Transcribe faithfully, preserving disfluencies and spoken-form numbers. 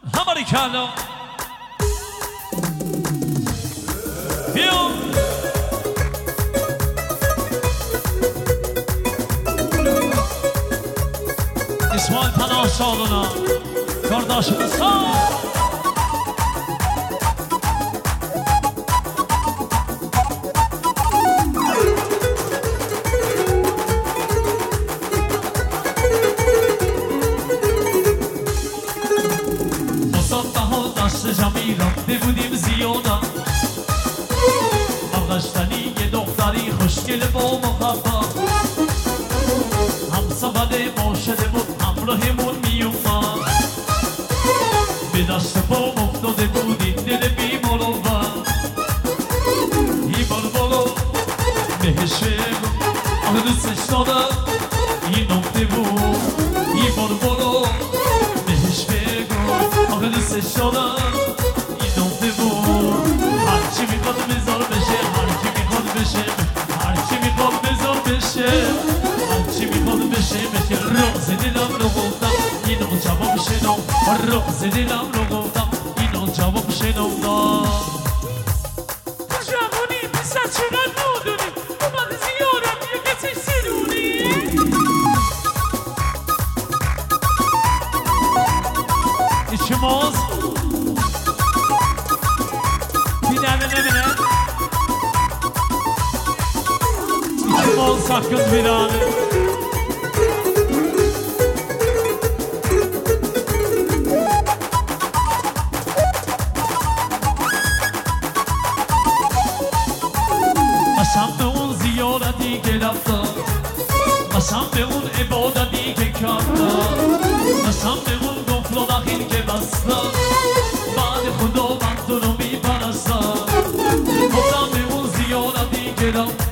هماری کلا بیا اسماعیل پناه شادونا کارداش بسان جمعی رفته بودیم زیاده برگشتنی یه دختری خوشگل با محبت هم سبد ما شده بود همراهمون میومد به دست پا افتاده بودیم دل بیمار و این بلبلو بهش بگو آه دوستش دادم این نکته بود این بلبلو بهش بگو آه دوستش دادم هرچی میخواد بزار بشه هرچی میخواد بشه هرچی میخواد بزار بشه هرچی میخواد بشه بشه روز دلم رو گفتم اینو جواب شنو روز دلم رو گفتم اینو جواب شنو جوانی پسر چقدر نادونی اومد زیارم یه کسی سیرونی ایچه مازOl sakın bir anı Aşam be un ziyareti gelafta Aşam be un ibadeti ke karta Aşam be un goflo dakhil ke basta Bad khuda band to mi parasta Aşam be un ziyareti gelafta